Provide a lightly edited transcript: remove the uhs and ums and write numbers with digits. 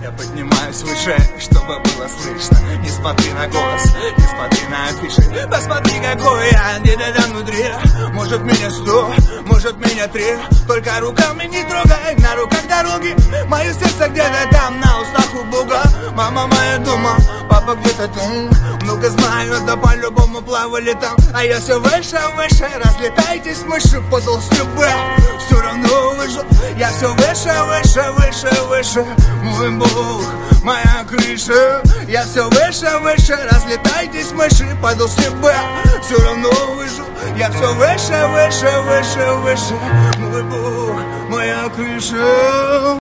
Я поднимаюсь выше, чтобы было слышно. Не смотри на голос, не смотри на афиши. Посмотри, какой я где-то внутри. Может меня 100, может меня 3. Только руками не трогай, на руках дороги. Мое сердце где-то там, на устах у Бога. Мама моя дома, папа где-то там. Много знаю, да по-любому плавали там. А я все выше, выше, разлетайтесь мыши. Подал стебы, все равно выжил. Я все выше, выше, выше, выше. Мой Бог, моя крыша. Я все выше, выше, разлетайтесь мыши. Подал стебы, все равно выжил. Я все выше, выше, выше, выше. Мой Бог, моя крыша.